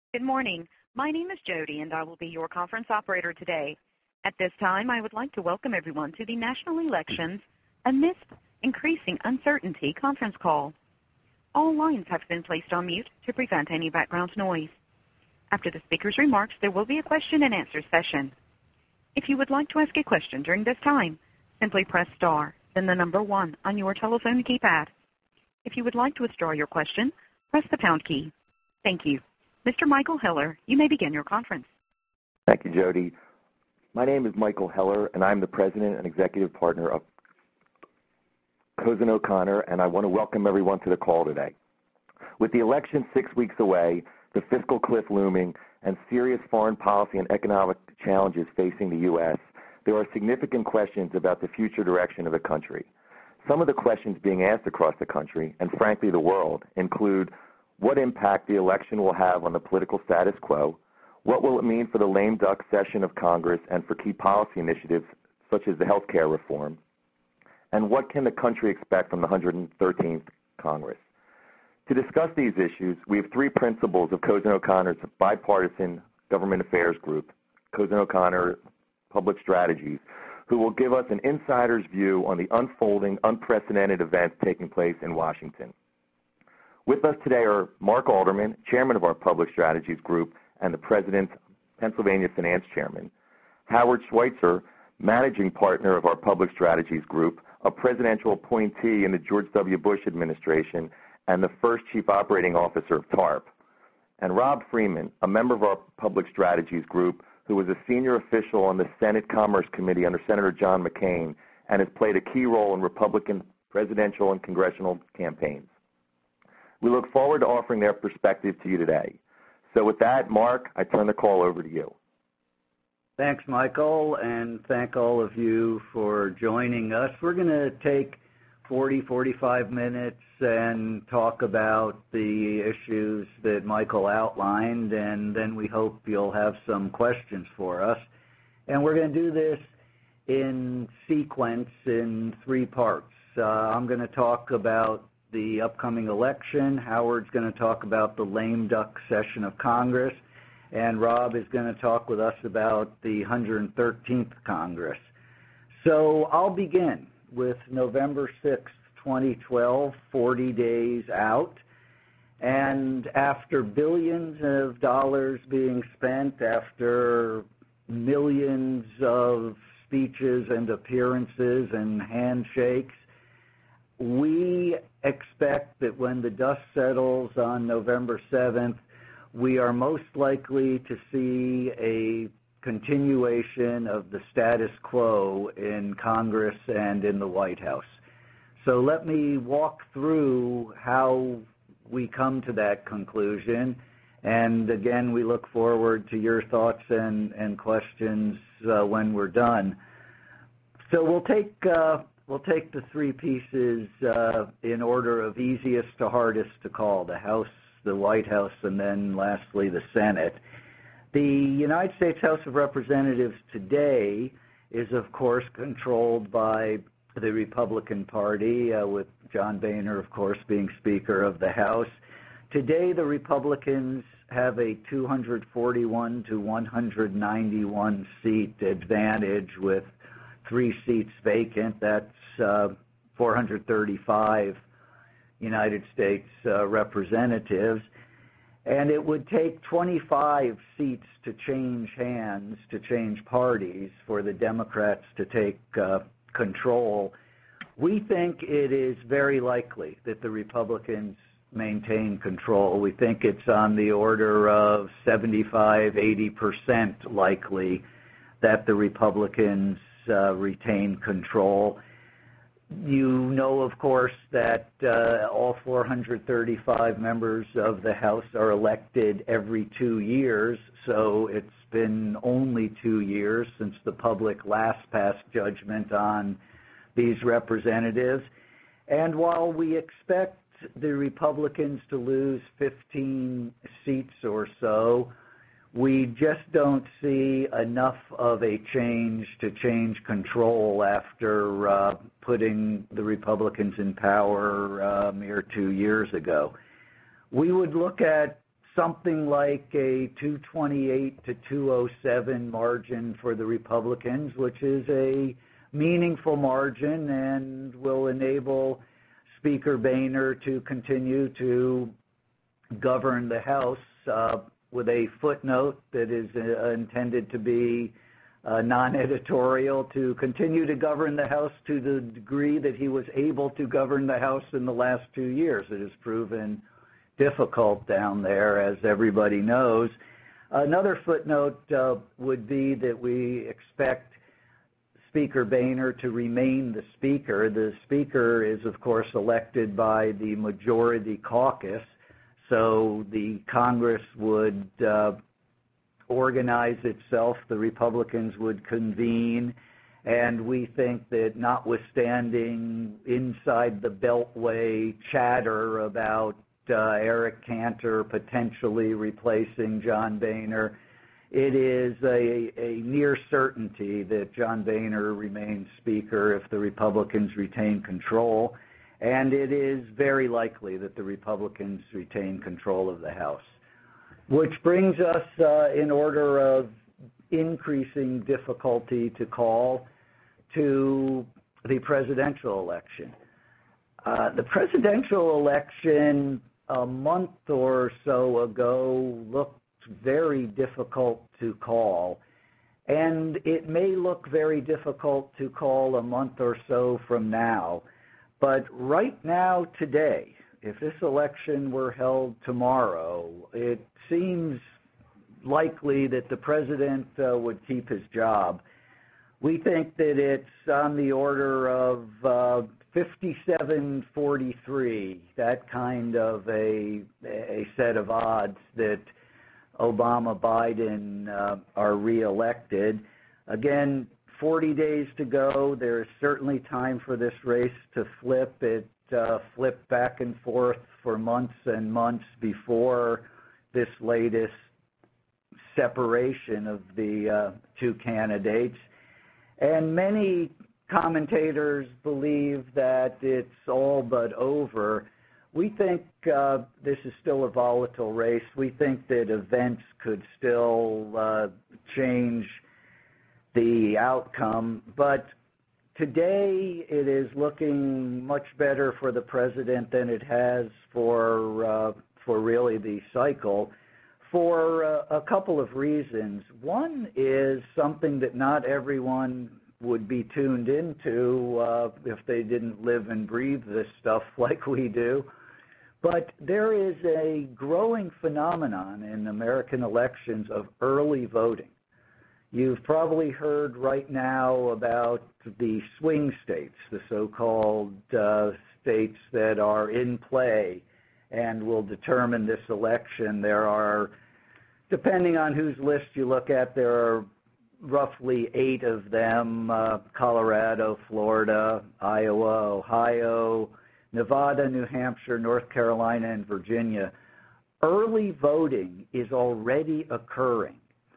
Good morning. My name is Jody, and I will be your conference operator today. At this time, I would like to welcome everyone to the National Elections Amidst Increasing Uncertainty conference call. All lines have been placed on mute to prevent any background noise. After the speaker's remarks, there will be a question-and-answer session. If you would like to ask a question during this time, simply press star, then the number 1 on your telephone keypad. If you would like to withdraw your question, press the pound key. Thank you. Mr. Michael Heller, you may begin your conference. Thank you, Jody. My name is Michael Heller, and I'm the president and executive partner of Cozen O'Connor, and I want to welcome everyone to the call today. With the election 6 weeks away, the fiscal cliff looming, and serious foreign policy and economic challenges facing the U.S., there are significant questions about the future direction of the country. Some of the questions being asked across the country, and frankly the world, include what impact the election will have on the political status quo, what will it mean for the lame duck session of Congress and for key policy initiatives such as the health care reform, and what can the country expect from the 113th Congress. To discuss these issues, we have 3 principals of Cozen O'Connor's bipartisan government affairs group, Cozen O'Connor Public Strategies, who will give us an insider's view on the unfolding, unprecedented events taking place in Washington. With us today are Mark Alderman, chairman of our Public Strategies Group and the President's Pennsylvania Finance Chairman, Howard Schweitzer, managing partner of our Public Strategies Group, a presidential appointee in the George W. Bush administration and the first chief operating officer of TARP, and Rob Freeman, a member of our Public Strategies Group who was a senior official on the Senate Commerce Committee under Senator John McCain and has played a key role in Republican presidential and congressional campaigns. We look forward to offering their perspective to you today. So with that, Mark, I turn the call over to you. Thanks, Michael, and thank all of you for joining us. We're going to take 45 minutes and talk about the issues that Michael outlined, and then we hope you'll have some questions for us. And we're going to do this in sequence in 3 parts. I'm going to talk about the upcoming election. Howard's going to talk about the lame duck session of Congress, and Rob is going to talk with us about the 113th Congress. So I'll begin with November 6th, 2012, 40 days out. And after billions of dollars being spent, after millions of speeches and appearances and handshakes, we expect that when the dust settles on November 7th, we are most likely to see a continuation of the status quo in Congress and in the White House. So let me walk through how we come to that conclusion. And again, we look forward to your thoughts and questions when we're done. So we'll take the 3 pieces in order of easiest to hardest to call: the House, the White House, and then lastly the Senate. The United States House of Representatives today is, of course, controlled by the Republican Party, with John Boehner, of course, being Speaker of the House. Today, the Republicans have a 241 to 191 seat advantage with 3 seats vacant. That's 435 United States representatives. And it would take 25 seats to change hands, to change parties, for the Democrats to take control. We think it is very likely that the Republicans maintain control. We think it's on the order of 75-80% likely that the Republicans retain control. You know, of course, that all 435 members of the House are elected every 2 years, so it's been only 2 years since the public last passed judgment on these representatives. And while we expect the Republicans to lose 15 seats or so, we just don't see enough of a change to change control after putting the Republicans in power mere 2 years ago. We would look at something like a 228 to 207 margin for the Republicans, which is a meaningful margin and will enable Speaker Boehner to continue to govern the House with a footnote that is intended to be non-editorial, to continue to govern the House to the degree that he was able to govern the House in the last 2 years. It has proven difficult down there, as everybody knows. Another footnote would be that we expect Speaker Boehner to remain the Speaker. The Speaker is, of course, elected by the majority caucus, so the Congress would organize itself, the Republicans would convene, and we think that notwithstanding inside the Beltway chatter about Eric Cantor potentially replacing John Boehner, it is a near certainty that John Boehner remains Speaker if the Republicans retain control, and it is very likely that the Republicans retain control of the House. Which brings us, in order of increasing difficulty to call, to the presidential election. The presidential election a month or so ago looked very difficult to call, and it may look very difficult to call a month or so from now. But right now, today, if this election were held tomorrow, it seems likely that the president would keep his job. We think that it's on the order of 57-43, that kind of a set of odds that Obama-Biden are reelected. Again, 40 days to go. There's certainly time for this race to flip. It flipped back and forth for months and months before this latest separation of the two candidates. And many commentators believe that it's all but over. We think this is still a volatile race. We think that events could still change the outcome, but today it is looking much better for the president than it has for really the cycle, for a couple of reasons. One is something that not everyone would be tuned into if they didn't live and breathe this stuff like we do. But there is a growing phenomenon in American elections of early voting. You've probably heard right now about the swing states, the so-called states that are in play and will determine this election. There are, depending on whose list you look at, there are roughly 8 of them: Colorado, Florida, Iowa, Ohio, Nevada, New Hampshire, North Carolina, and Virginia. Early voting is already occurring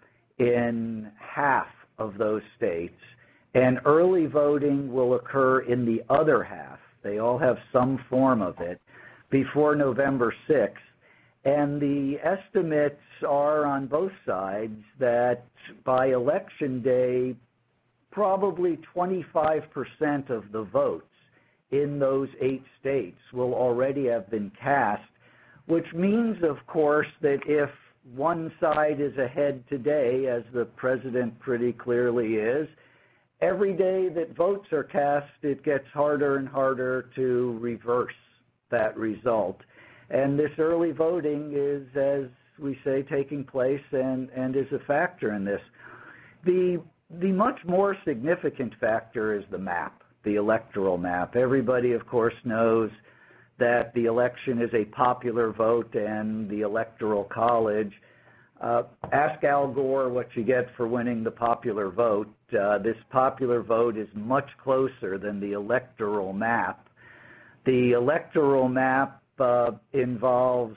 in half of those states, and early voting will occur in the other half. They all have some form of it before November 6th. And the estimates are on both sides that by Election Day, probably 25% of the votes in those 8 states will already have been cast, which means, of course, that if one side is ahead today, as the president pretty clearly is, every day that votes are cast, it gets harder and harder to reverse that result. And this early voting is, as we say, taking place and is a factor in this. The much more significant factor is the map, the electoral map. Everybody, of course, knows that the election is a popular vote and the Electoral College. Ask Al Gore what you get for winning the popular vote. This popular vote is much closer than the electoral map. The electoral map involves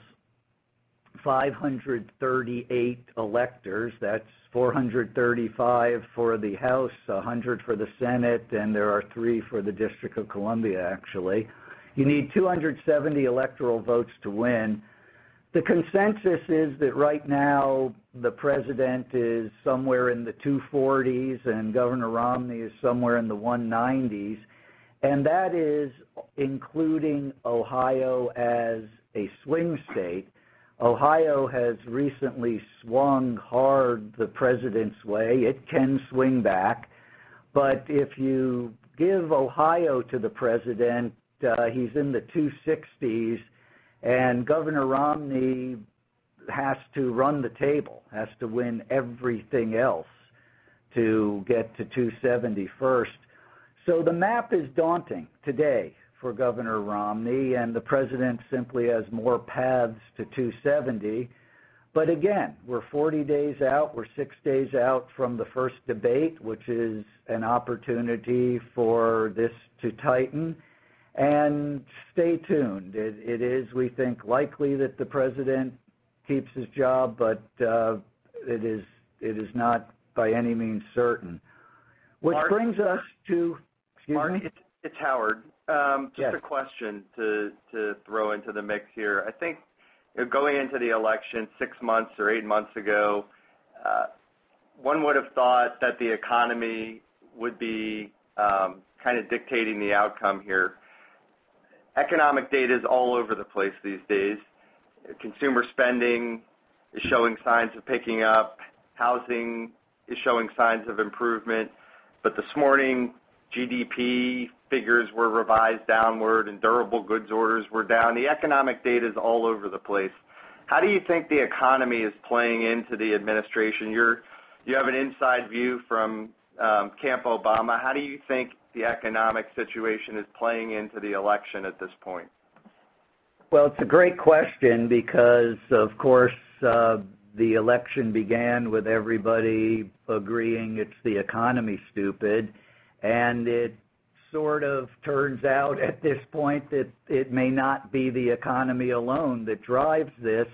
538 electors. That's 435 for the House, 100 for the Senate, and there are 3 for the District of Columbia, actually. You need 270 electoral votes to win. The consensus is that right now the president is somewhere in the 240s and Governor Romney is somewhere in the 190s, and that is including Ohio as a swing state. Ohio has recently swung hard the president's way. It can swing back, but if you give Ohio to the president, he's in the 260s, and Governor Romney has to run the table, has to win everything else to get to 270 first. So the map is daunting today for Governor Romney, and the president simply has more paths to 270. But again, we're 40 days out, we're 6 days out from the first debate, which is an opportunity for this to tighten. And stay tuned. It is, we think, likely that the president keeps his job, but it is not by any means certain. Which Mark, brings us to, Mark, it's Howard. Just yes. a question to throw into the mix here. I think going into the election 6 months or 8 months ago, one would have thought that the economy would be kind of dictating the outcome here. Economic data is all over the place these days. Consumer spending is showing signs of picking up. Housing is showing signs of improvement. But this morning, GDP figures were revised downward and durable goods orders were down. The economic data is all over the place. How do you think the economy is playing into the administration? You have an inside view from Camp Obama. How do you think the economic situation is playing into the election at this point? Well, it's a great question because, of course, the election began with everybody agreeing it's the economy, stupid, and it sort of turns out at this point that it may not be the economy alone that drives this.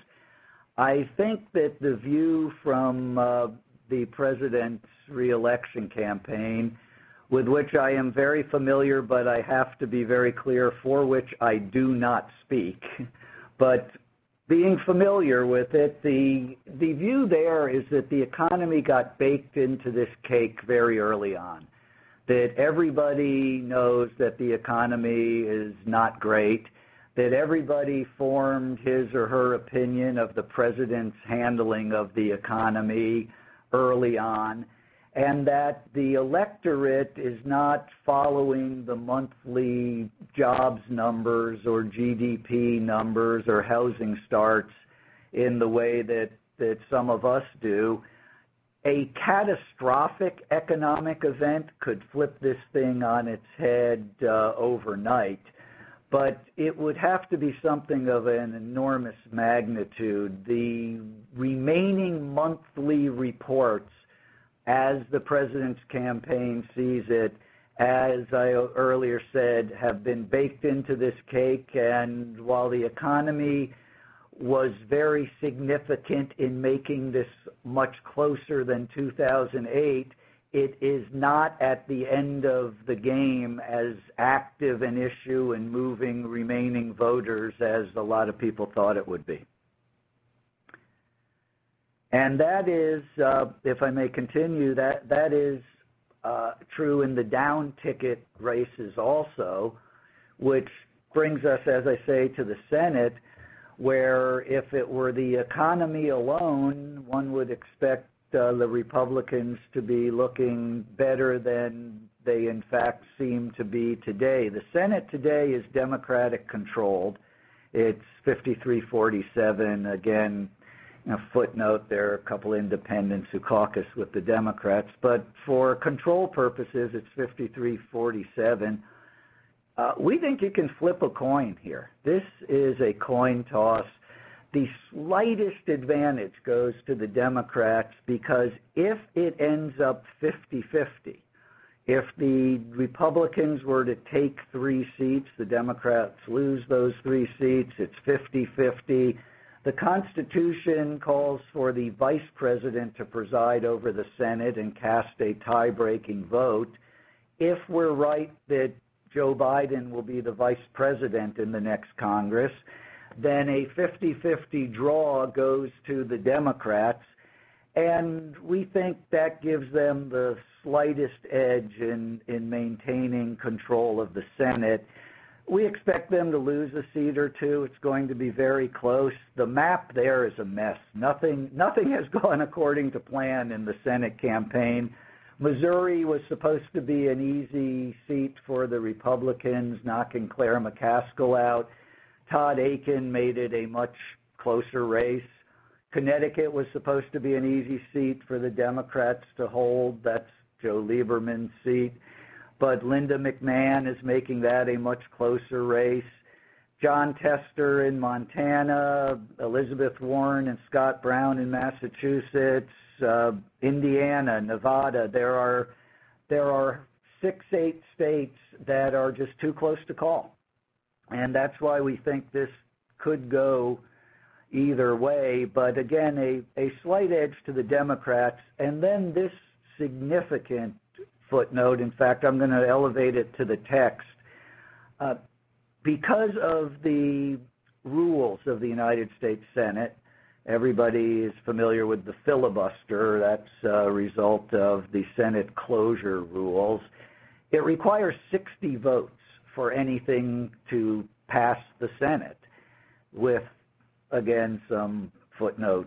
I think that the view from the president's reelection campaign, with which I am very familiar, but I have to be very clear, for which I do not speak. But being familiar with it, the view there is that the economy got baked into this cake very early on, that everybody knows that the economy is not great, that everybody formed his or her opinion of the president's handling of the economy early on, and that the electorate is not following the monthly jobs numbers or GDP numbers or housing starts in the way that some of us do. A catastrophic economic event could flip this thing on its head overnight, but it would have to be something of an enormous magnitude. The remaining monthly reports, as the president's campaign sees it, as I earlier said, have been baked into this cake, and while the economy was very significant in making this much closer than 2008, it is not at the end of the game as active an issue in moving remaining voters as a lot of people thought it would be. And that is, if I may continue, that is true in the down ticket races also, which brings us, as I say, to the Senate, where if it were the economy alone, one would expect the Republicans to be looking better than they in fact seem to be today. The Senate today is Democratic controlled. It's 53-47. Again, a footnote, there are a couple independents who caucus with the Democrats, but for control purposes, it's 53-47. We think you can flip a coin here. This is a coin toss. The slightest advantage goes to the Democrats because if it ends up 50-50, if the Republicans were to take 3 seats, the Democrats lose those 3 seats, it's 50-50. The Constitution calls for the Vice President to preside over the Senate and cast a tie-breaking vote. If we're right that Joe Biden will be the Vice President in the next Congress, then a 50-50 draw goes to the Democrats, and we think that gives them the slightest edge in maintaining control of the Senate. We expect them to lose a seat or two. It's going to be very close. The map there is a mess. Nothing has gone according to plan in the Senate campaign. Missouri was supposed to be an easy seat for the Republicans, knocking Claire McCaskill out. Todd Akin made it a much closer race. Connecticut was supposed to be an easy seat for the Democrats to hold. That's Joe Lieberman's seat. But Linda McMahon is making that a much closer race. John Tester in Montana, Elizabeth Warren and Scott Brown in Massachusetts, Indiana, Nevada. There are 6-8 states that are just too close to call. And that's why we think this could go either way. But again, a slight edge to the Democrats. And then this significant footnote, in fact, I'm going to elevate it to the text. Because of the rules of the United States Senate, everybody is familiar with the filibuster. That's a result of the Senate closure rules. It requires 60 votes for anything to pass the Senate, with, again, some footnote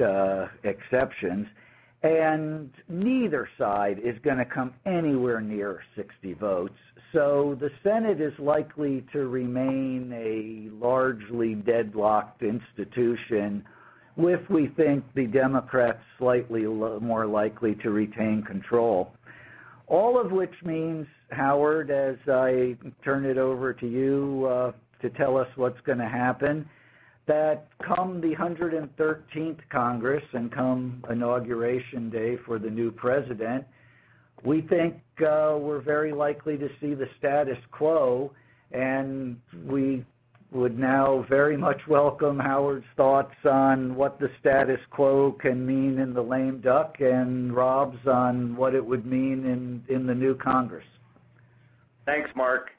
exceptions. And neither side is going to come anywhere near 60 votes. So the Senate is likely to remain a largely deadlocked institution, with, we think, the Democrats slightly more likely to retain control. All of which means, Howard, as I turn it over to you to tell us what's going to happen, that come the 113th Congress and come Inauguration Day for the new president, we think we're very likely to see the status quo, and we would now very much welcome Howard's thoughts on what the status quo can mean in the lame duck, and Rob's on what it would mean in the new Congress. Thanks, Mark.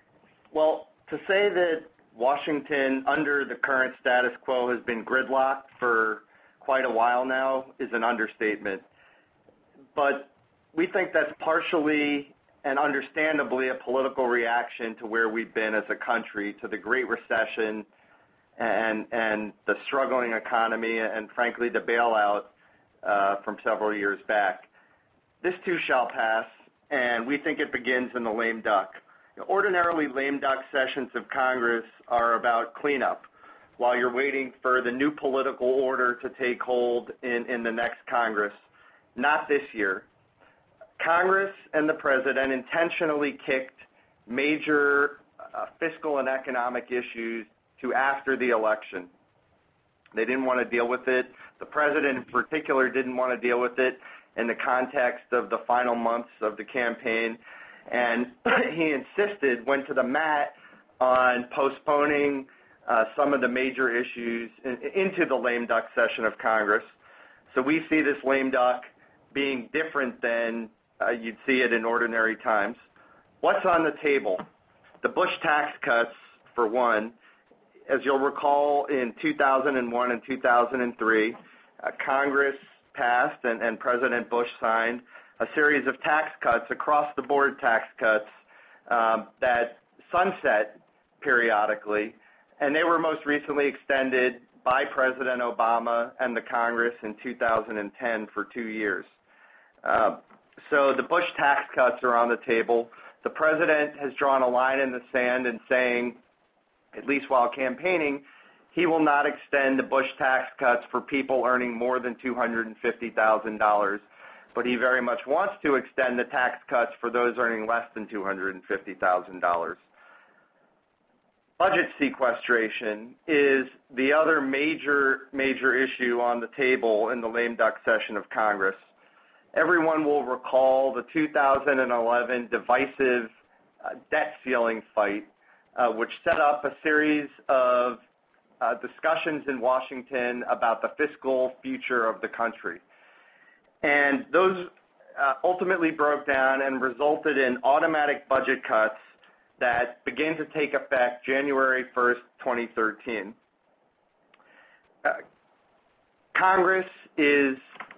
Well, to say that Washington, under the current status quo, has been gridlocked for quite a while now is an understatement. But we think that's partially and understandably a political reaction to where we've been as a country, to the Great Recession and the struggling economy and, frankly, the bailout from several years back. This too shall pass, and we think it begins in the lame duck. Ordinarily, lame duck sessions of Congress are about cleanup while you're waiting for the new political order to take hold in the next Congress. Not this year. Congress and the President intentionally kicked major fiscal and economic issues to after the election. They didn't want to deal with it. The President in particular didn't want to deal with it in the context of the final months of the campaign. And he insisted, went to the mat on postponing some of the major issues into the lame duck session of Congress. So we see this lame duck being different than you'd see it in ordinary times. What's on the table? The Bush tax cuts, for one. As you'll recall, in 2001 and 2003, Congress passed and President Bush signed a series of tax cuts, across-the-board tax cuts, that sunset periodically, and they were most recently extended by President Obama and the Congress in 2010 for 2 years. So the Bush tax cuts are on the table. The President has drawn a line in the sand and saying, at least while campaigning, he will not extend the Bush tax cuts for people earning more than $250,000. But he very much wants to extend the tax cuts for those earning less than $250,000. Budget sequestration is the other major issue on the table in the lame duck session of Congress. Everyone will recall the 2011 divisive debt ceiling fight, which set up a series of discussions in Washington about the fiscal future of the country. And those ultimately broke down and resulted in automatic budget cuts that begin to take effect January 1st, 2013. Congress is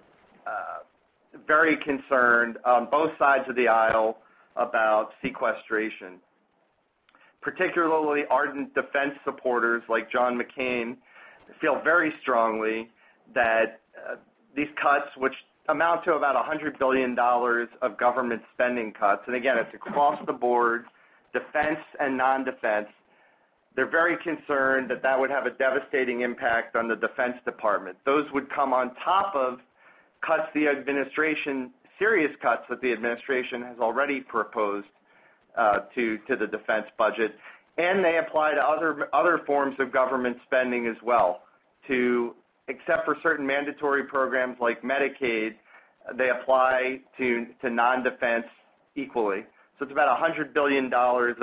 very concerned on both sides of the aisle about sequestration. Particularly ardent defense supporters like John McCain feel very strongly that these cuts, which amount to about $100 billion of government spending cuts, and again, it's across the board, defense and non-defense, they're very concerned that that would have a devastating impact on the Defense Department. Those would come on top of cuts the administration, serious cuts that the administration has already proposed to the defense budget, and they apply to other forms of government spending as well. Except for certain mandatory programs like Medicaid, they apply to non-defense equally. So it's about $100 billion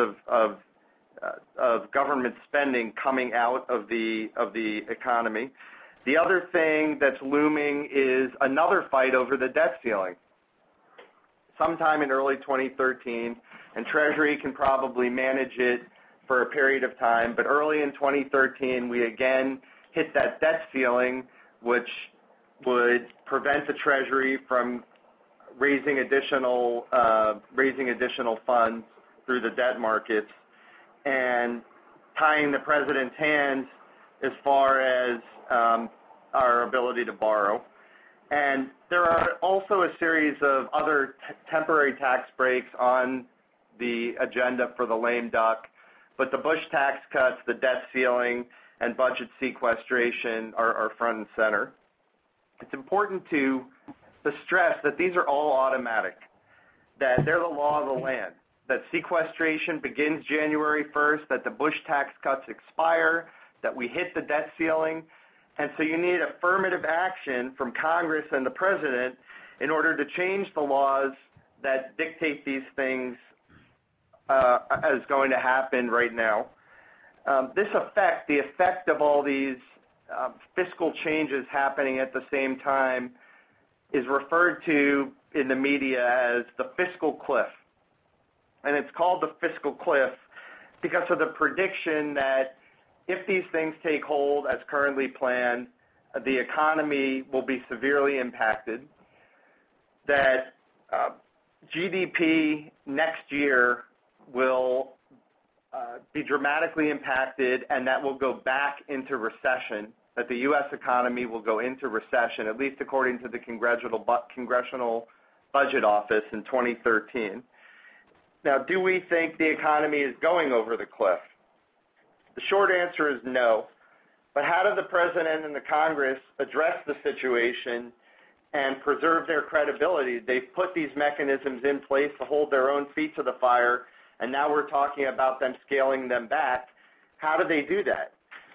of government spending coming out of the economy. The other thing that's looming is another fight over the debt ceiling. Sometime in early 2013, and Treasury can probably manage it for a period of time, but early in 2013, we again hit that debt ceiling, which would prevent the Treasury from raising additional funds through the debt markets and tying the president's hands as far as our ability to borrow. And there are also a series of other temporary tax breaks on the agenda for the lame duck, but the Bush tax cuts, the debt ceiling, and budget sequestration are front and center. It's important to stress that these are all automatic, that they're the law of the land, that sequestration begins January 1st, that the Bush tax cuts expire, that we hit the debt ceiling, and so you need affirmative action from Congress and the President in order to change the laws that dictate these things as going to happen right now. The effect of all these fiscal changes happening at the same time is referred to in the media as the fiscal cliff. And it's called the fiscal cliff because of the prediction that if these things take hold as currently planned, the economy will be severely impacted, that GDP next year will be dramatically impacted, and that will go back into recession, that the U.S. economy will go into recession, at least according to the Congressional Budget Office in 2013. Now, do we think the economy is going over the cliff? The short answer is no. But how do the President and the Congress address the situation and preserve their credibility? They've put these mechanisms in place to hold their own feet to the fire, and now we're talking about them scaling them back. How do they do that?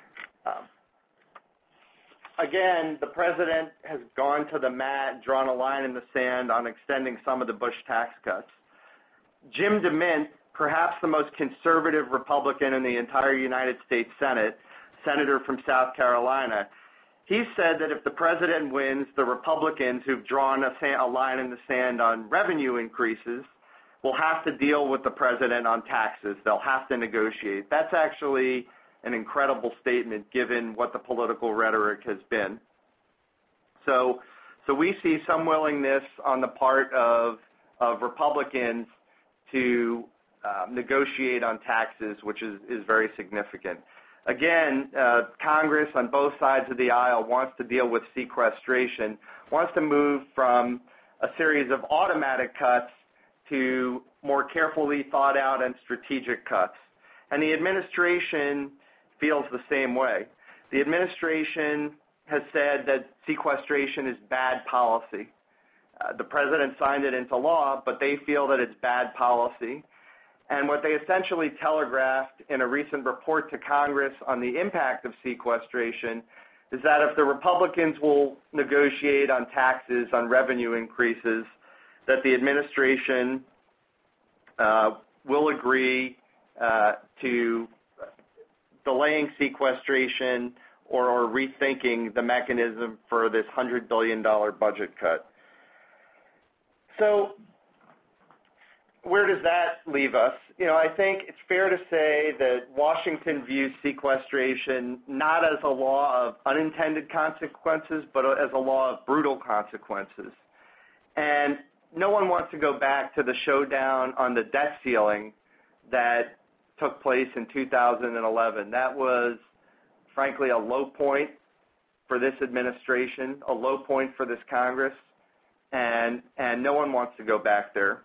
Again, the President has gone to the mat, drawn a line in the sand on extending some of the Bush tax cuts. Jim DeMint, perhaps the most conservative Republican in the entire United States Senate, senator from South Carolina, he said that if the President wins, the Republicans who've drawn a line in the sand on revenue increases will have to deal with the President on taxes. They'll have to negotiate. That's actually an incredible statement given what the political rhetoric has been. So we see some willingness on the part of Republicans to negotiate on taxes, which is very significant. Again, Congress on both sides of the aisle wants to deal with sequestration, wants to move from a series of automatic cuts to more carefully thought out and strategic cuts. And the administration feels the same way. The administration has said that sequestration is bad policy. The President signed it into law, but they feel that it's bad policy. And what they essentially telegraphed in a recent report to Congress on the impact of sequestration is that if the Republicans will negotiate on taxes, on revenue increases, that the administration will agree to delaying sequestration or rethinking the mechanism for this $100 billion budget cut. So where does that leave us? I think it's fair to say that Washington views sequestration not as a law of unintended consequences, but as a law of brutal consequences. And no one wants to go back to the showdown on the debt ceiling that took place in 2011. That was, frankly, a low point for this administration, a low point for this Congress, and no one wants to go back there.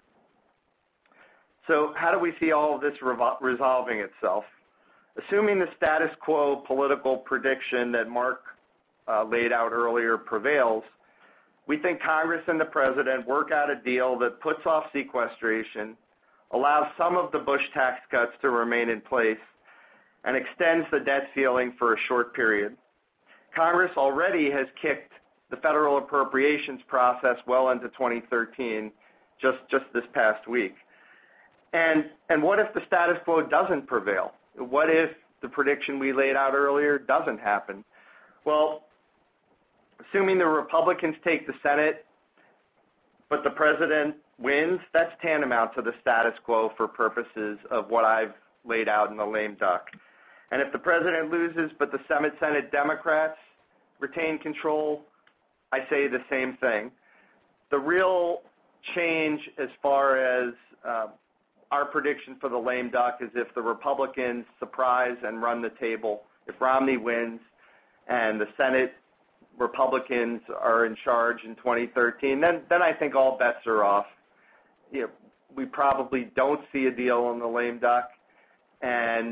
So how do we see all of this resolving itself? Assuming the status quo political prediction that Mark laid out earlier prevails, we think Congress and the President work out a deal that puts off sequestration, allows some of the Bush tax cuts to remain in place, and extends the debt ceiling for a short period. Congress already has kicked the federal appropriations process well into 2013, just this past week. And what if the status quo doesn't prevail? What if the prediction we laid out earlier doesn't happen? Well, assuming the Republicans take the Senate, but the President wins, that's tantamount to the status quo for purposes of what I've laid out in the lame duck. And if the President loses, but the Senate Democrats retain control, I say the same thing. The real change as far as our prediction for the lame duck is if the Republicans surprise and run the table. If Romney wins and the Senate Republicans are in charge in 2013, then I think all bets are off. We probably don't see a deal on the lame duck, and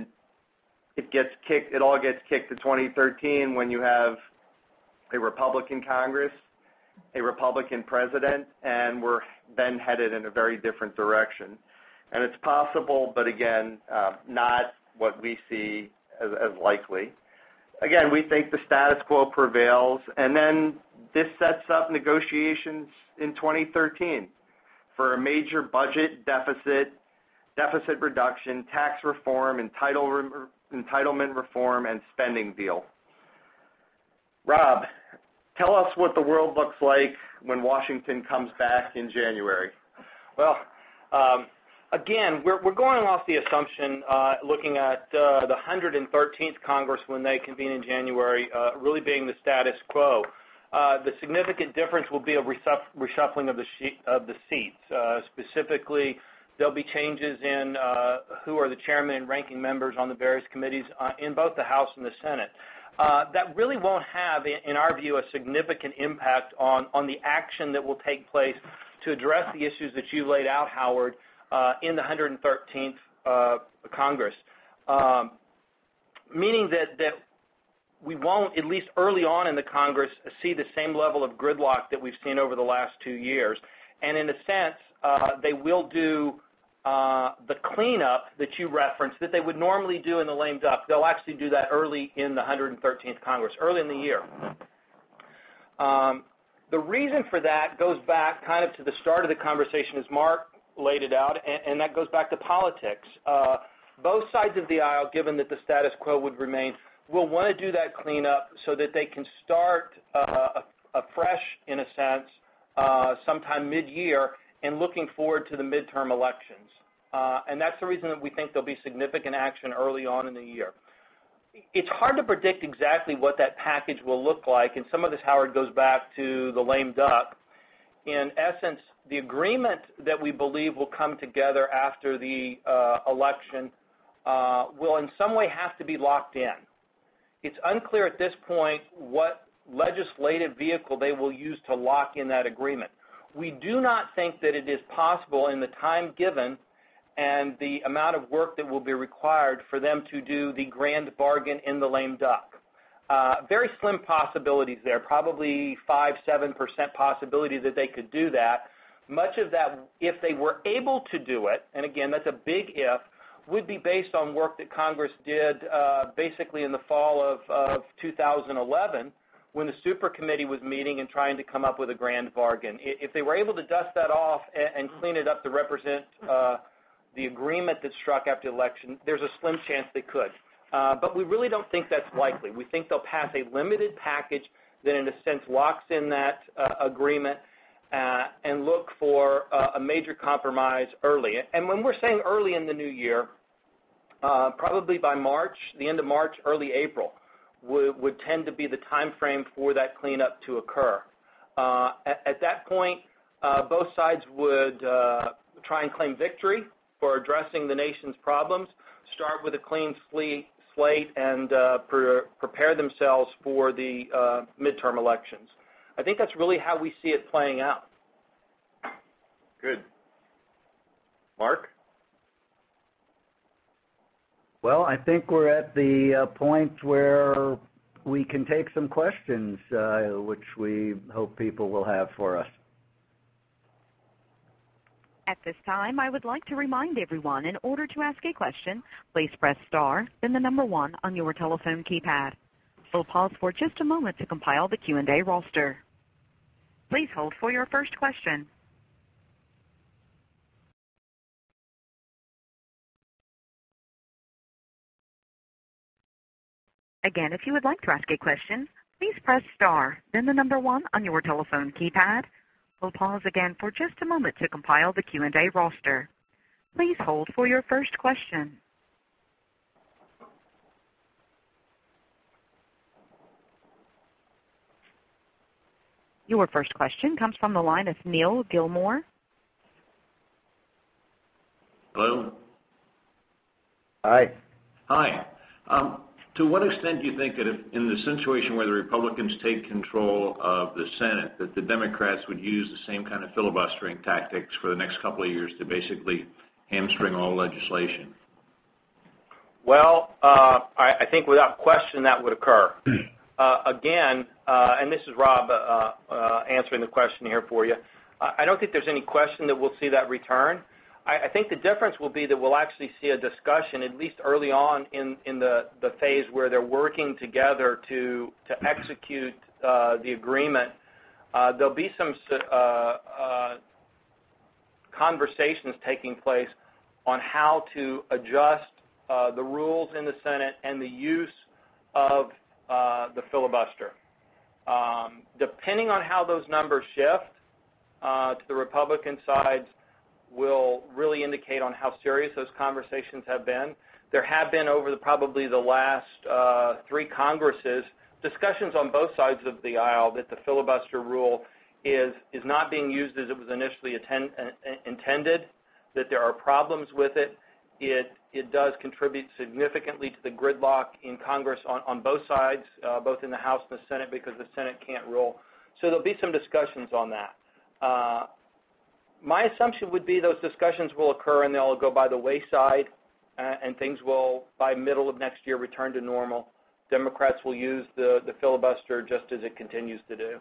it all gets kicked to 2013 when you have a Republican Congress, a Republican president, and we're then headed in a very different direction. And it's possible, but again, not what we see as likely. Again, we think the status quo prevails, and then this sets up negotiations in 2013 for a major budget deficit reduction, tax reform, entitlement reform, and spending deal. Rob, tell us what the world looks like when Washington comes back in January. Well, again, we're going off the assumption, looking at the 113th Congress when they convene in January, really being the status quo. The significant difference will be a reshuffling of the seats. Specifically, there'll be changes in who are the chairman and ranking members on the various committees in both the House and the Senate. That really won't have, in our view, a significant impact on the action that will take place to address the issues that you laid out, Howard, in the 113th Congress, meaning that we won't, at least early on in the Congress, see the same level of gridlock that we've seen over the last 2 years. And in a sense, they will do the cleanup that you referenced that they would normally do in the lame duck. They'll actually do that early in the 113th Congress, early in the year. The reason for that goes back kind of to the start of the conversation as Mark laid it out, and that goes back to politics. Both sides of the aisle, given that the status quo would remain, will want to do that cleanup so that they can start afresh, in a sense, sometime mid-year and looking forward to the midterm elections. And that's the reason that we think there'll be significant action early on in the year. It's hard to predict exactly what that package will look like, and some of this, Howard, goes back to the lame duck. In essence, the agreement that we believe will come together after the election will in some way have to be locked in. It's unclear at this point what legislative vehicle they will use to lock in that agreement. We do not think that it is possible in the time given and the amount of work that will be required for them to do the grand bargain in the lame duck. Very slim possibilities there, probably 5-7% possibility that they could do that. Much of that, if they were able to do it, and again, that's a big if, would be based on work that Congress did basically in the fall of 2011 when the super committee was meeting and trying to come up with a grand bargain. If they were able to dust that off and clean it up to represent the agreement that struck after the election, there's a slim chance they could. But we really don't think that's likely. We think they'll pass a limited package that in a sense locks in that agreement. and look for a major compromise early. And when we're saying early in the new year, probably by March, the end of March, early April, would tend to be the time frame for that cleanup to occur. At that point, both sides would try and claim victory for addressing the nation's problems, start with a clean slate, and prepare themselves for the midterm elections. I think that's really how we see it playing out. Good. Mark? Well, I think we're at the point where we can take some questions, which we hope people will have for us. At this time, I would like to remind everyone, in order to ask a question, please press star, then the number 1 on your telephone keypad. We'll pause for just a moment to compile the Q&A roster. Please hold for your first question. Again, if you would like to ask a question, please press star, then the number 1 on your telephone keypad. We'll pause again for just a moment to compile the Q&A roster. Please hold for your first question. Your first question comes from the line of Neil Gilmore. Hello? Hi. Hi. To what extent do you think that if in the situation where the Republicans take control of the Senate, that the Democrats would use the same kind of filibustering tactics for the next couple of years to basically hamstring all legislation? Well, I think without question that would occur. Again, and this is Rob answering the question here for you, I don't think there's any question that we'll see that return. I think the difference will be that we'll actually see a discussion, at least early on in the phase where they're working together to execute the agreement. There'll be some conversations taking place on how to adjust the rules in the Senate and the use of the filibuster. Depending on how those numbers shift to the Republican sides will really indicate on how serious those conversations have been. There have been over probably the last 3 Congresses discussions on both sides of the aisle that the filibuster rule is not being used as it was initially intended, that there are problems with it. It does contribute significantly to the gridlock in Congress on both sides, both in the House and the Senate, because the Senate can't rule. So there'll be some discussions on that. My assumption would be those discussions will occur and they'll go by the wayside, and things will, by middle of next year, return to normal. Democrats will use the filibuster just as it continues to do.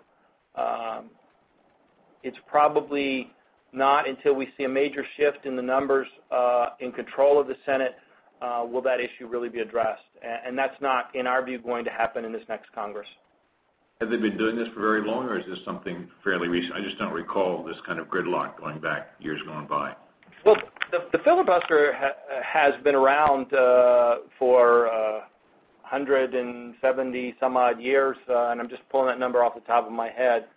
It's probably not until we see a major shift in the numbers in control of the Senate will that issue really be addressed. And that's not, in our view, going to happen in this next Congress. Have they been doing this for very long, or is this something fairly recent? I just don't recall this kind of gridlock going back years gone by. Well, the filibuster has been around for 170 some odd years, and I'm just pulling that number off the top of my head.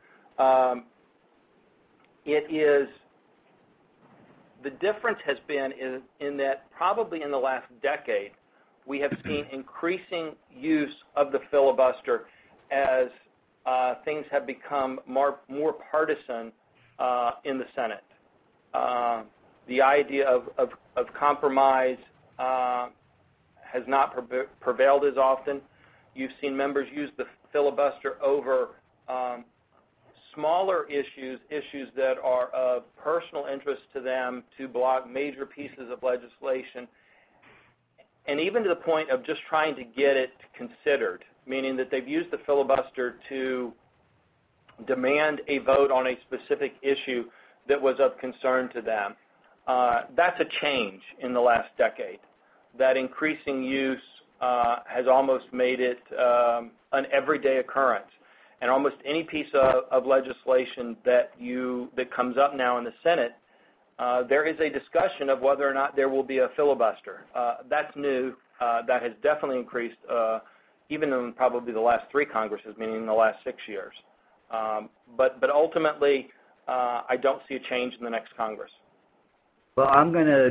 The difference has been in that probably in the last decade we have seen increasing use of the filibuster as things have become more partisan in the Senate. The idea of compromise has not prevailed as often. You've seen members use the filibuster over smaller issues that are of personal interest to them, to block major pieces of legislation, and even to the point of just trying to get it considered, meaning that they've used the filibuster to demand a vote on a specific issue that was of concern to them. That's a change in the last decade. That increasing use has almost made it an everyday occurrence. And almost any piece of legislation that comes up now in the Senate, there is a discussion of whether or not there will be a filibuster. That's new. That has definitely increased, even in probably the last 3 Congresses, meaning in the last 6 years. But ultimately, I don't see a change in the next Congress. Well, I'm going to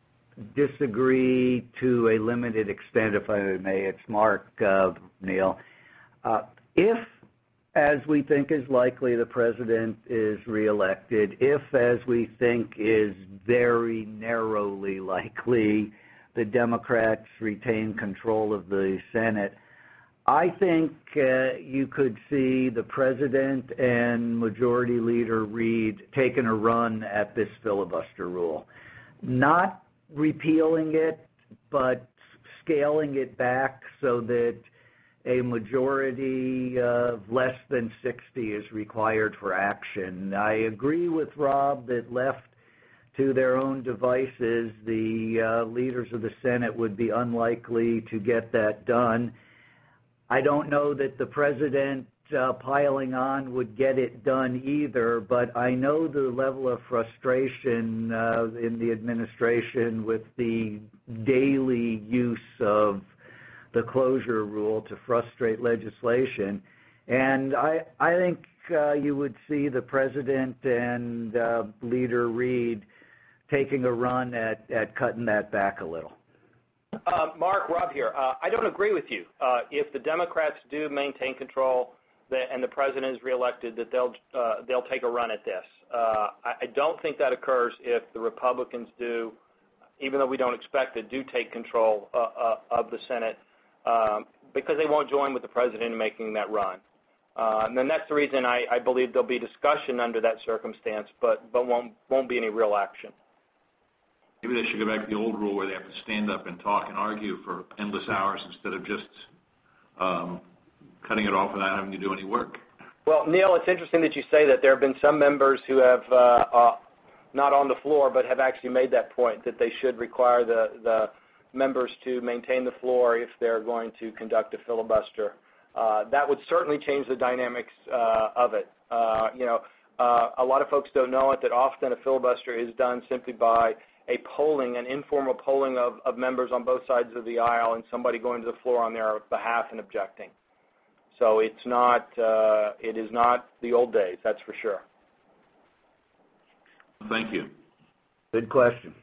disagree to a limited extent, if I may. It's Mark, Neil. If, as we think is likely, the president is reelected, if, as we think is very narrowly likely, the Democrats retain control of the Senate, I think you could see the president and Majority Leader Reid taking a run at this filibuster rule. Not repealing it, but scaling it back so that a majority of less than 60 is required for action. I agree with Rob that left to their own devices, the leaders of the Senate would be unlikely to get that done. I don't know that the president piling on would get it done either, but I know the level of frustration in the administration with the daily use of the closure rule to frustrate legislation. And I think you would see the president and Leader Reid taking a run at cutting that back a little. Mark, Rob here. I don't agree with you. If the Democrats do maintain control and the president is reelected, that they'll take a run at this. I don't think that occurs if the Republicans do, even though we don't expect it, do take control of the Senate, because they won't join with the president in making that run. And then that's the reason I believe there'll be discussion under that circumstance, but won't be any real action. Maybe they should go back to the old rule where they have to stand up and talk and argue for endless hours instead of just cutting it off without having to do any work. Well, Neil, it's interesting that you say that. There have been some members who have, not on the floor, but have actually made that point, that they should require the members to maintain the floor if they're going to conduct a filibuster. That would certainly change the dynamics of it. A lot of folks don't know it, that often a filibuster is done simply by an informal polling of members on both sides of the aisle and somebody going to the floor on their behalf and objecting. So it is not the old days, that's for sure. Thank you. Good question.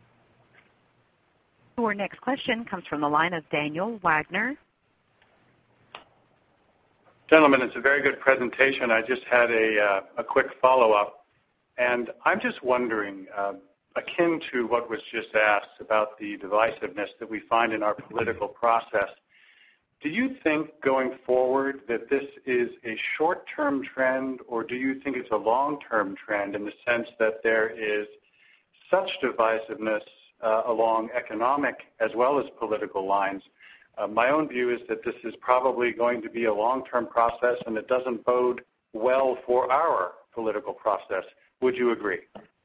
Our next question comes from the line of Daniel Wagner. Gentlemen, it's a very good presentation. I just had a quick follow-up. And I'm just wondering, akin to what was just asked about the divisiveness that we find in our political process, do you think going forward that this is a short-term trend, or do you think it's a long-term trend in the sense that there is such divisiveness along economic as well as political lines? My own view is that this is probably going to be a long-term process, and it doesn't bode well for our political process. Would you agree?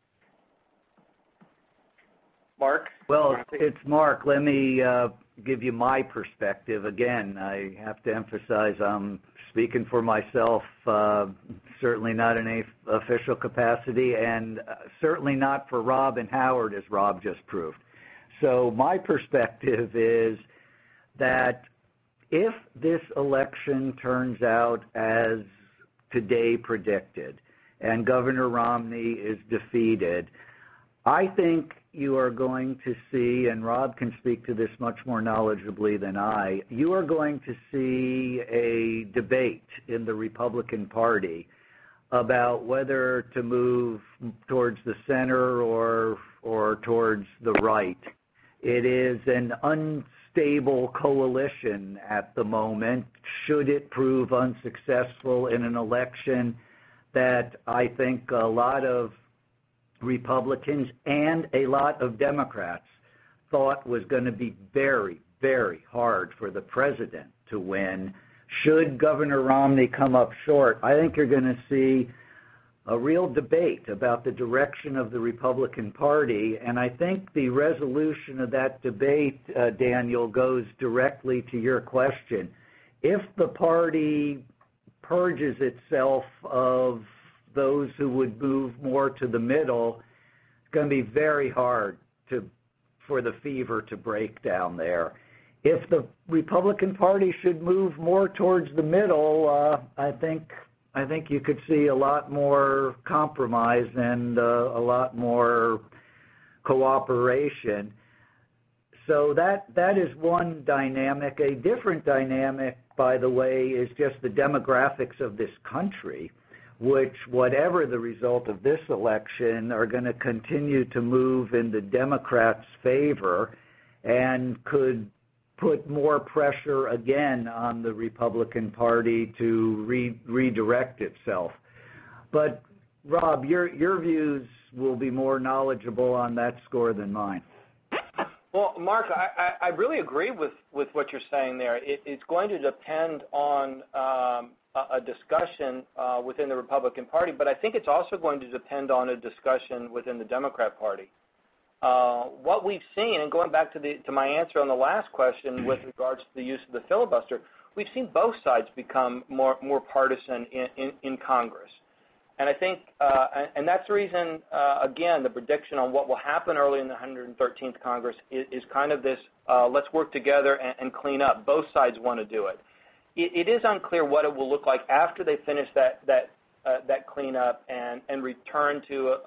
Mark? Well, it's Mark. Let me give you my perspective. Again, I have to emphasize I'm speaking for myself, certainly not in an official capacity, and certainly not for Rob and Howard, as Rob just proved. So my perspective is that if this election turns out as today predicted and Governor Romney is defeated, I think you are going to see, and Rob can speak to this much more knowledgeably than I, you are going to see a debate in the Republican Party about whether to move towards the center or towards the right. It is an unstable coalition at the moment. Should it prove unsuccessful in an election that I think a lot of Republicans and a lot of Democrats thought was going to be very, very hard for the president to win. Should Governor Romney come up short, I think you're going to see a real debate about the direction of the Republican Party, and I think the resolution of that debate, Daniel, goes directly to your question. If the party purges itself of those who would move more to the middle, it's going to be very hard for the fever to break down there. If the Republican Party should move more towards the middle, I think I think you could see a lot more compromise and a lot more cooperation. So that is one dynamic. A different dynamic, by the way, is just the demographics of this country, which, whatever the result of this election, are going to continue to move in the Democrats' favor and could put more pressure again on the Republican Party to redirect itself. But, Rob, your views will be more knowledgeable on that score than mine. Well, Mark, I really agree with what you're saying there. It's going to depend on a discussion within the Republican Party, but I think it's also going to depend on a discussion within the Democrat Party. What we've seen, and going back to my answer on the last question with regards to the use of the filibuster, we've seen both sides become more partisan in Congress. And I think, and that's the reason, again, the prediction on what will happen early in the 113th Congress is kind of this, let's work together and clean up. Both sides want to do it. It is unclear what it will look like after they finish that cleanup and return to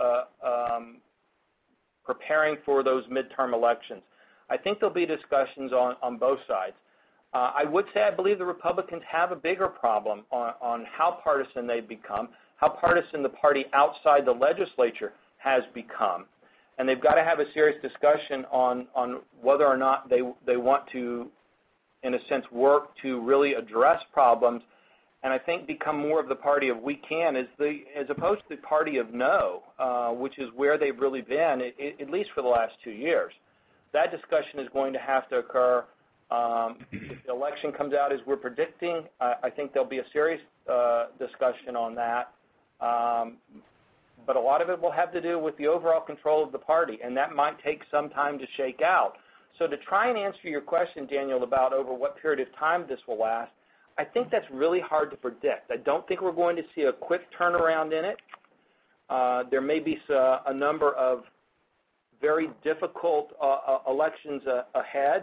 preparing for those midterm elections. I think there'll be discussions on both sides. I would say I believe the Republicans have a bigger problem on how partisan they've become, how partisan the party outside the legislature has become. And they've got to have a serious discussion on whether or not they want to, in a sense, work to really address problems and I think become more of the party of we can as opposed to the party of no, which is where they've really been, at least for the last 2 years. That discussion is going to have to occur. If the election comes out as we're predicting, I think there'll be a serious discussion on that. But a lot of it will have to do with the overall control of the party, and that might take some time to shake out. So to try and answer your question, Daniel, about over what period of time this will last, I think that's really hard to predict. I don't think we're going to see a quick turnaround in it. There may be a number of very difficult elections ahead,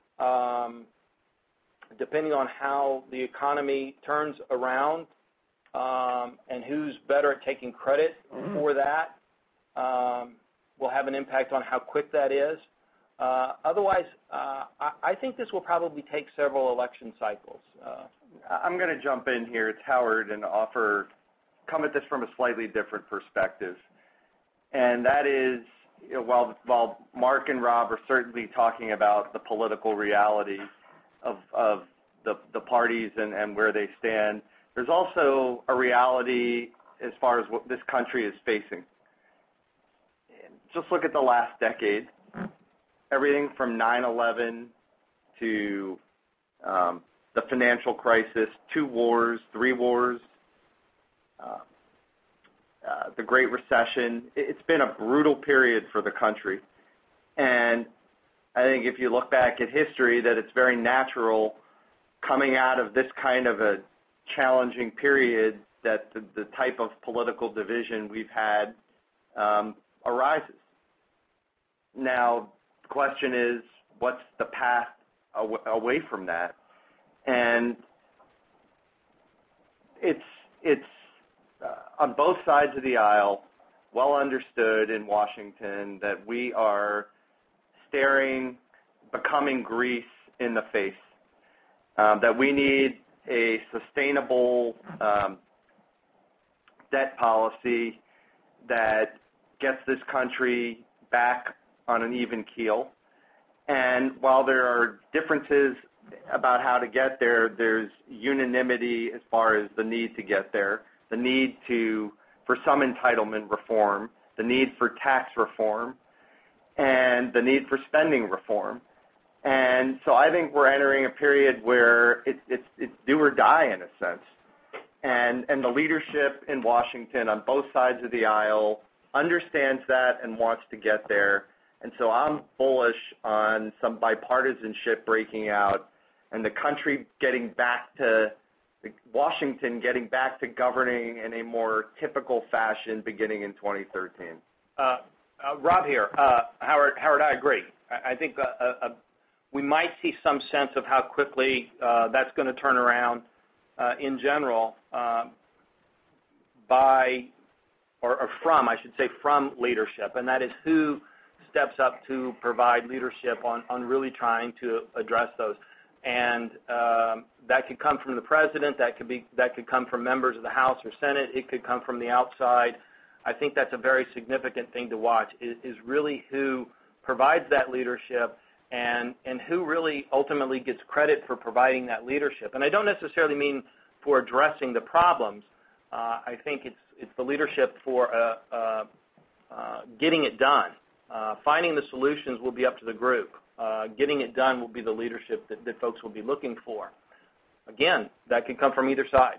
depending on how the economy turns around and who's better at taking credit for that will have an impact on how quick that is. Otherwise, I think this will probably take several election cycles. I'm going to jump in here. It's Howard, and come at this from a slightly different perspective. And that is, while Mark and Rob are certainly talking about the political reality of the parties and where they stand, there's also a reality as far as what this country is facing. Just look at the last decade. Everything from 9/11 to the financial crisis, 2 wars, 3 wars, the Great Recession. It's been a brutal period for the country. And I think if you look back at history, that it's very natural coming out of this kind of a challenging period that the type of political division we've had arises. Now, the question is, what's the path away from that? And it's on both sides of the aisle, well understood in Washington that we are becoming Greece in the face, that we need a sustainable debt policy that gets this country back on an even keel. And while there are differences about how to get there, there's unanimity as far as the need to get there, the need for some entitlement reform, the need for tax reform, and the need for spending reform. And so I think we're entering a period where it's do or die in a sense. And the leadership in Washington on both sides of the aisle understands that and wants to get there. And so I'm bullish on some bipartisanship breaking out and the country Washington getting back to governing in a more typical fashion beginning in 2013. Rob here. Howard, I agree. I think we might see some sense of how quickly that's going to turn around in general. by, or from, I should say, from leadership, and that is who steps up to provide leadership on really trying to address those. And that could come from the president, that could come from members of the House or Senate, it could come from the outside. I think that's a very significant thing to watch, is really who provides that leadership and who really ultimately gets credit for providing that leadership. And I don't necessarily mean for addressing the problems. I think it's the leadership for getting it done. Finding the solutions will be up to the group. Getting it done will be the leadership that folks will be looking for. Again, that could come from either side.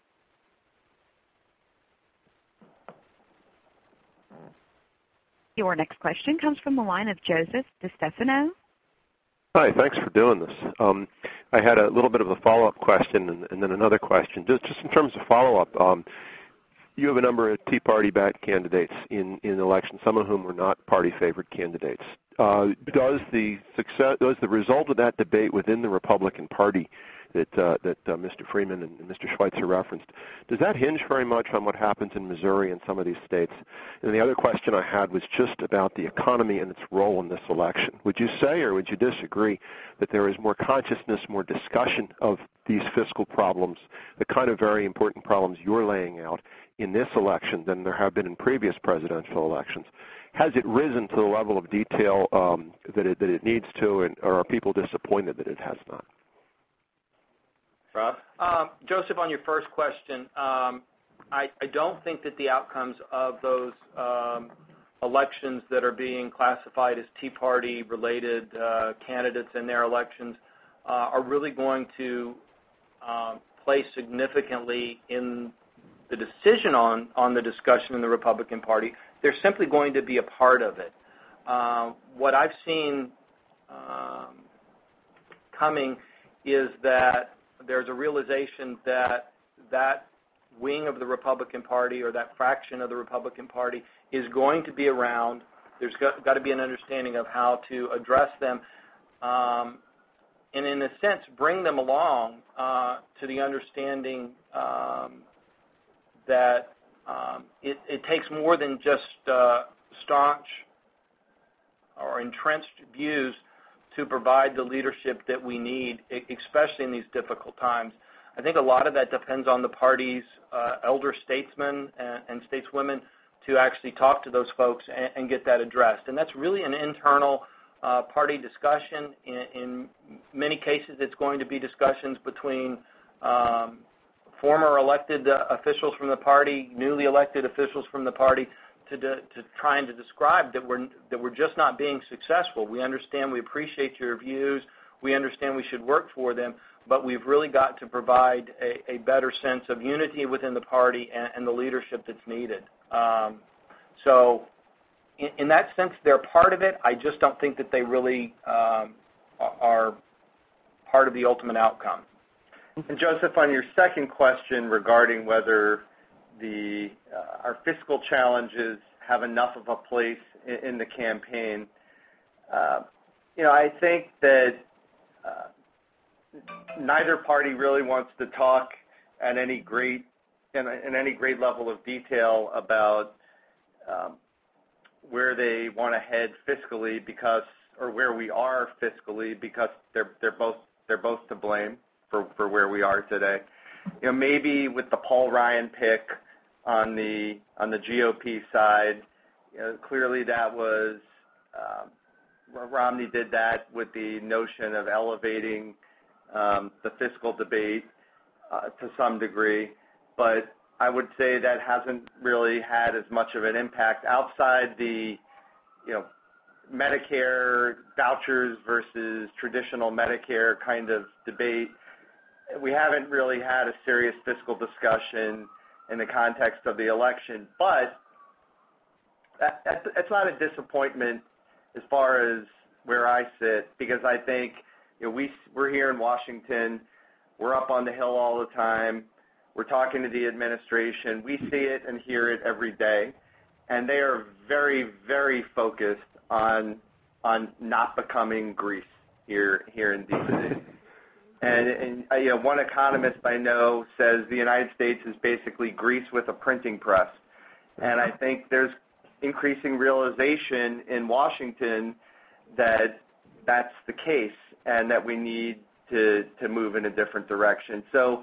Your next question comes from the line of Joseph DiStefano. Hi, thanks for doing this. I had a little bit of a follow-up question and then another question. Just in terms of follow-up, you have a number of Tea Party-backed candidates in the election, some of whom were not party-favored candidates. Does the result of that debate within the Republican Party that Mr. Freeman and Mr. Schweitzer referenced, does that hinge very much on what happens in Missouri and some of these states? And the other question I had was just about the economy and its role in this election. Would you say or would you disagree that there is more consciousness, more discussion of these fiscal problems, the kind of very important problems you're laying out in this election than there have been in previous presidential elections? Has it risen to the level of detail that it needs to, or are people disappointed that it has not? Rob? Joseph, on your first question, I don't think that the outcomes of those elections that are being classified as Tea Party-related candidates in their elections are really going to play significantly in the decision on the discussion in the Republican Party. They're simply going to be a part of it. What I've seen coming is that there's a realization that that wing of the Republican Party or that fraction of the Republican Party is going to be around. There's got to be an understanding of how to address them and, in a sense, bring them along to the understanding that it takes more than just staunch or entrenched views to provide the leadership that we need, especially in these difficult times. I think a lot of that depends on the party's elder statesmen and stateswomen to actually talk to those folks and get that addressed. And that's really an internal party discussion. In many cases, it's going to be discussions between former elected officials from the party, newly elected officials from the party, to trying to describe that we're just not being successful. We understand, we appreciate your views, we understand we should work for them, but we've really got to provide a better sense of unity within the party and the leadership that's needed. So in that sense, they're part of it. I just don't think that they really are part of the ultimate outcome. And Joseph, on your second question regarding whether our fiscal challenges have enough of a place in the campaign, I think that neither party really wants to talk at any great level of detail about where they want to head fiscally or where we are fiscally, because they're both to blame for where we are today. Maybe with the Paul Ryan pick on the GOP side, clearly that was Romney did that with the notion of elevating the fiscal debate to some degree, but I would say that hasn't really had as much of an impact outside the Medicare vouchers versus traditional Medicare kind of debate. We haven't really had a serious fiscal discussion in the context of the election, but it's not a disappointment as far as where I sit, because I think we're here in Washington, we're up on the Hill all the time, we're talking to the administration, we see it and hear it every day, and they are very, very focused on not becoming Greece here in D.C. And one economist I know says the United States is basically Greece with a printing press. And I think there's increasing realization in Washington that that's the case and that we need to move in a different direction. So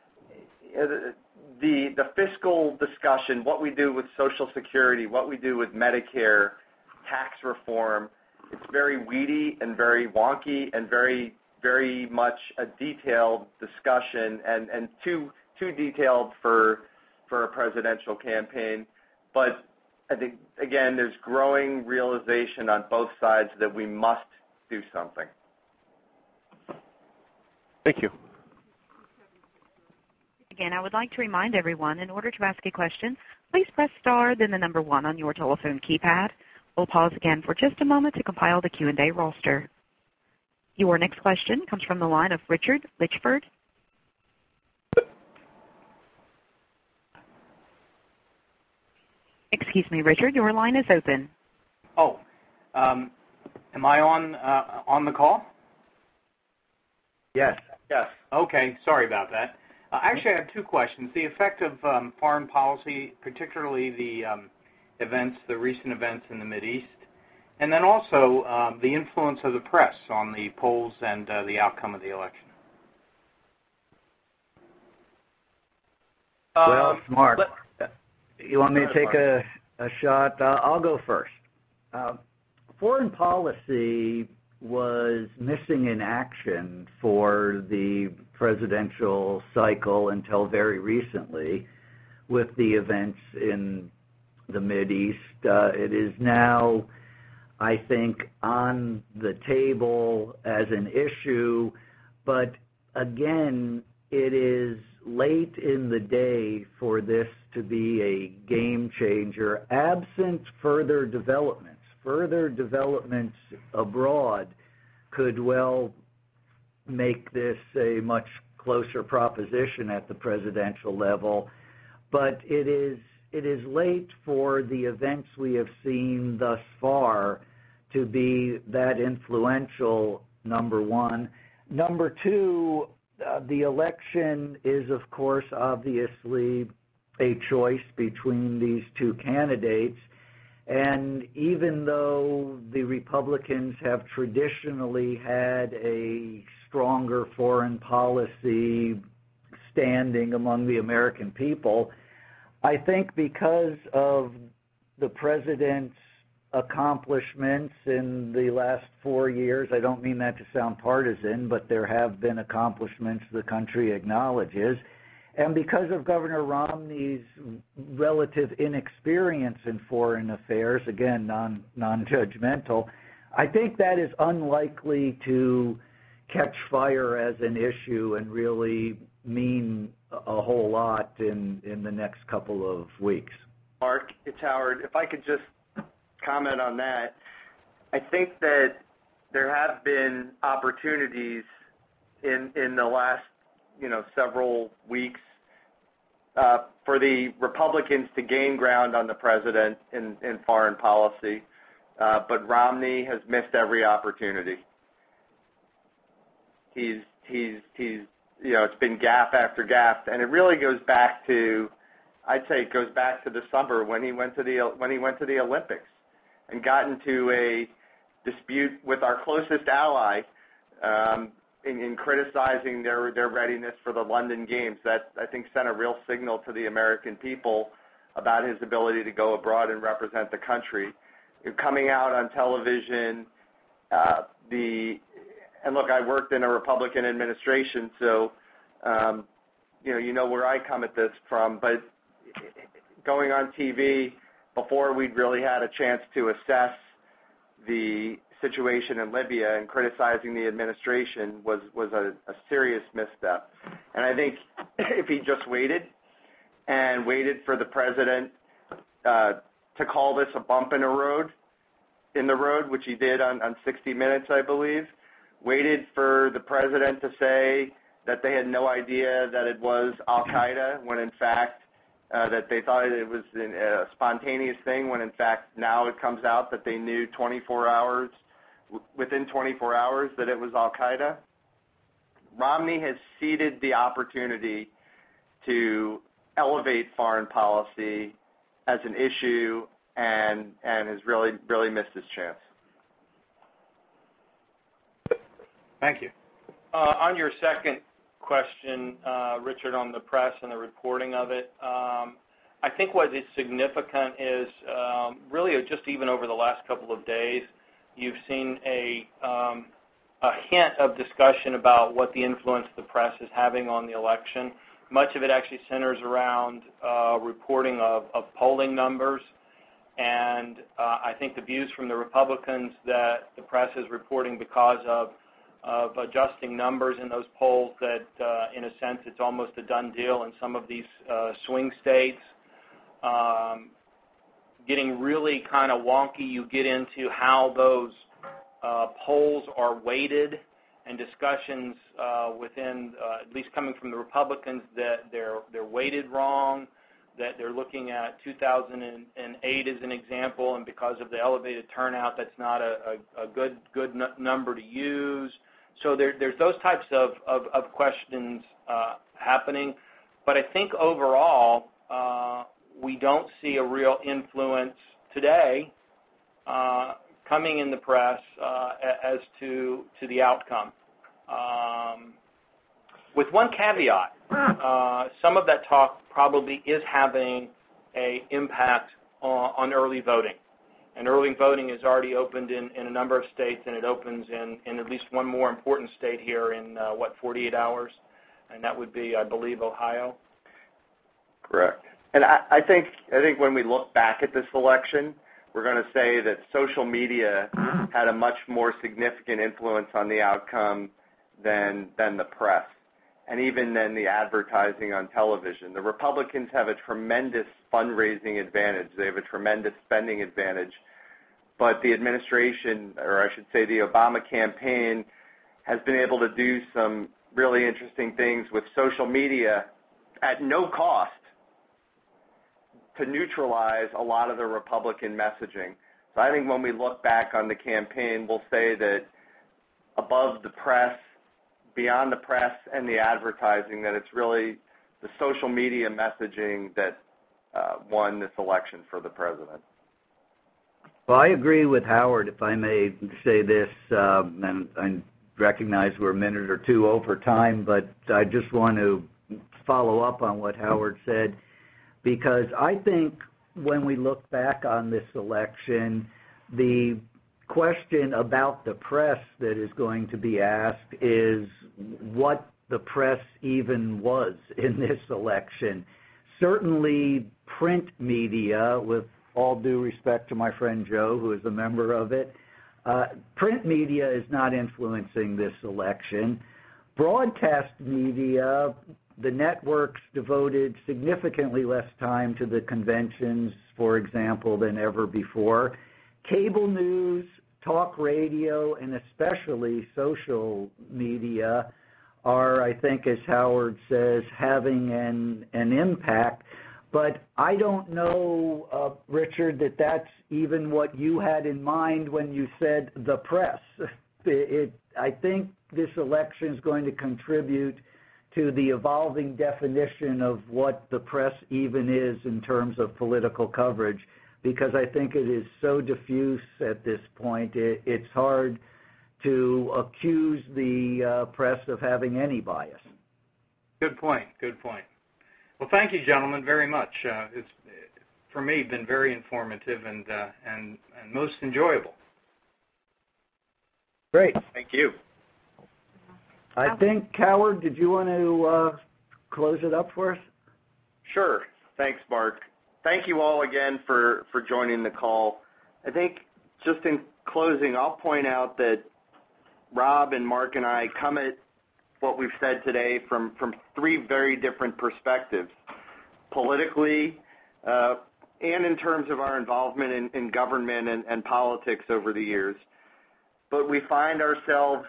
the fiscal discussion, what we do with Social Security, what we do with Medicare, tax reform, it's very weedy and very wonky and very, very much a detailed discussion and too detailed for a presidential campaign. But I think, again, there's growing realization on both sides that we must do something. Thank you. Again, I would like to remind everyone, in order to ask a question, please press star, then the number 1 on your telephone keypad. We'll pause again for just a moment to compile the Q&A roster. Your next question comes from the line of Richard Litchford. Excuse me, Richard, your line is open. Oh, am I on the call? Yes. Yes. Okay, sorry about that. Actually, I have two questions. The effect of foreign policy, particularly the recent events in the Mideast, and then also the influence of the press on the polls and the outcome of the election. Well, Mark, you want me to take a shot? I'll go first. Foreign policy was missing in action for the presidential cycle until very recently with the events in the Mideast. It is now, I think, on the table as an issue, but again, it is late in the day for this to be a game changer, absent further developments. Further developments abroad could well make this a much closer proposition at the presidential level, but it is late for the events we have seen thus far to be that influential, number one. Number two, the election is, of course, obviously a choice between these two candidates. And even though the Republicans have traditionally had a stronger foreign policy standing among the American people, I think because of the president's accomplishments in the last 4 years, I don't mean that to sound partisan, but there have been accomplishments the country acknowledges, and because of Governor Romney's relative inexperience in foreign affairs, again, non-judgmental, I think that is unlikely to catch fire as an issue and really mean a whole lot in the next couple of weeks. Mark, it's Howard. If I could just comment on that, I think that there have been opportunities in the last several weeks for the Republicans to gain ground on the president in foreign policy, but Romney has missed every opportunity. He's it's been gaffe after gaffe, and it really goes back to, I'd say it goes back to the summer when he went to the Olympics and got into a dispute with our closest ally in criticizing their readiness for the London Games. That, I think, sent a real signal to the American people about his ability to go abroad and represent the country. Coming out on television, and look, I worked in a Republican administration, so you know where I come at this from, but going on TV before we'd really had a chance to assess the situation in Libya and criticizing the administration was a serious misstep. And I think if he just waited for the president to call this a bump in the road, which he did on 60 Minutes, I believe, waited for the president to say that they had no idea that it was Al-Qaeda when in fact that they thought it was a spontaneous thing, when in fact now it comes out that they knew within 24 hours that it was Al-Qaeda. Romney has ceded the opportunity to elevate foreign policy as an issue and has really missed his chance. Thank you. On your second question, Richard, on the press and the reporting of it, I think what is significant is really just even over the last couple of days, you've seen a hint of discussion about what the influence the press is having on the election. Much of it actually centers around reporting of polling numbers, and I think the views from the Republicans that the press is reporting because of adjusting numbers in those polls that, in a sense, it's almost a done deal in some of these swing states. Getting really kind of wonky, you get into how those polls are weighted, and discussions within, at least coming from the Republicans, that they're weighted wrong, that they're looking at 2008 as an example, and because of the elevated turnout, that's not a good number to use. So there's those types of questions happening. But I think overall, we don't see a real influence today coming in the press as to the outcome. With one caveat, some of that talk probably is having an impact on early voting. And early voting is already opened in a number of states, and it opens in at least one more important state here in, 48 hours? And that would be, I believe, Ohio. Correct. And I think when we look back at this election, we're going to say that social media had a much more significant influence on the outcome than the press, and even than the advertising on television. The Republicans have a tremendous fundraising advantage. They have a tremendous spending advantage. But the administration, or I should say the Obama campaign, has been able to do some really interesting things with social media at no cost to neutralize a lot of the Republican messaging. So I think when we look back on the campaign, we'll say that above the press, beyond the press and the advertising, that it's really the social media messaging that won this election for the president. Well, I agree with Howard, if I may say this, and I recognize we're a minute or two over time, but I just want to follow up on what Howard said, because I think when we look back on this election, the question about the press that is going to be asked is what the press even was in this election. Certainly print media, with all due respect to my friend Joe, who is a member of it, print media is not influencing this election. Broadcast media, the networks devoted significantly less time to the conventions, for example, than ever before. Cable news, talk radio, and especially social media are, I think, as Howard says, having an impact. But I don't know, Richard, that that's even what you had in mind when you said the press. I think this election is going to contribute to the evolving definition of what the press even is in terms of political coverage, because I think it is so diffuse at this point. It's hard to accuse the press of having any bias. Good point. Good point. Well, thank you, gentlemen, very much. It's, for me, been very informative and most enjoyable. Great. Thank you. I think, Howard, did you want to close it up for us? Sure. Thanks, Mark. Thank you all again for joining the call. I think just in closing, I'll point out that Rob and Mark and I come at what we've said today from three very different perspectives, politically and in terms of our involvement in government and politics over the years. But we find ourselves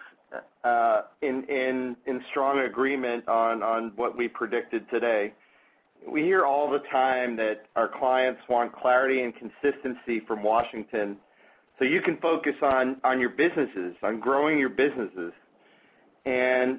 in strong agreement on what we predicted today. We hear all the time that our clients want clarity and consistency from Washington so you can focus on your businesses, on growing your businesses. And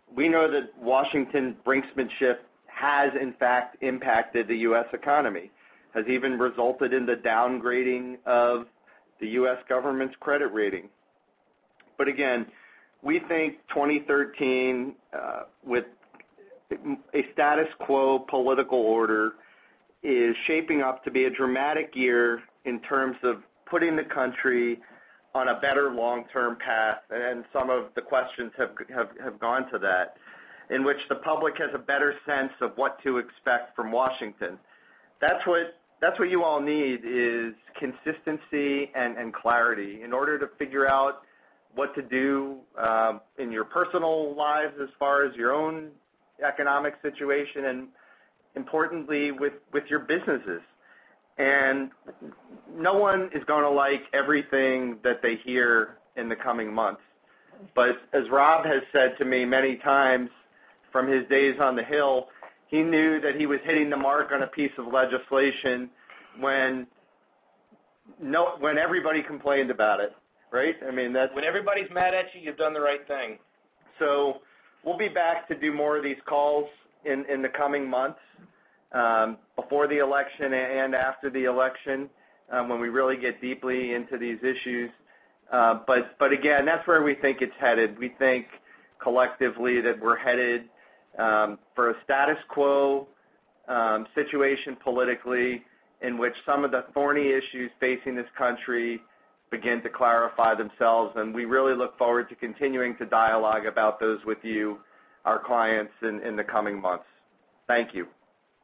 we know that Washington brinksmanship has, in fact, impacted the U.S. economy, has even resulted in the downgrading of the U.S. government's credit rating. But again, we think 2013, with a status quo political order, is shaping up to be a dramatic year in terms of putting the country on a better long-term path, and some of the questions have gone to that, in which the public has a better sense of what to expect from Washington. That's what you all need, is consistency and clarity in order to figure out what to do in your personal lives as far as your own economic situation, and importantly with your businesses. And no one is going to like everything that they hear in the coming months. But as Rob has said to me many times from his days on the Hill, he knew that he was hitting the mark on a piece of legislation when everybody complained about it, right? I mean, when everybody's mad at you, you've done the right thing. So we'll be back to do more of these calls in the coming months, before the election and after the election, when we really get deeply into these issues. But again, that's where we think it's headed. We think collectively that we're headed for a status quo situation politically, in which some of the thorny issues facing this country begin to clarify themselves, and we really look forward to continuing to dialogue about those with you, our clients, in the coming months. Thank you.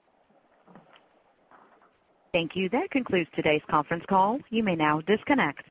Thank you. That concludes today's conference call. You may now disconnect.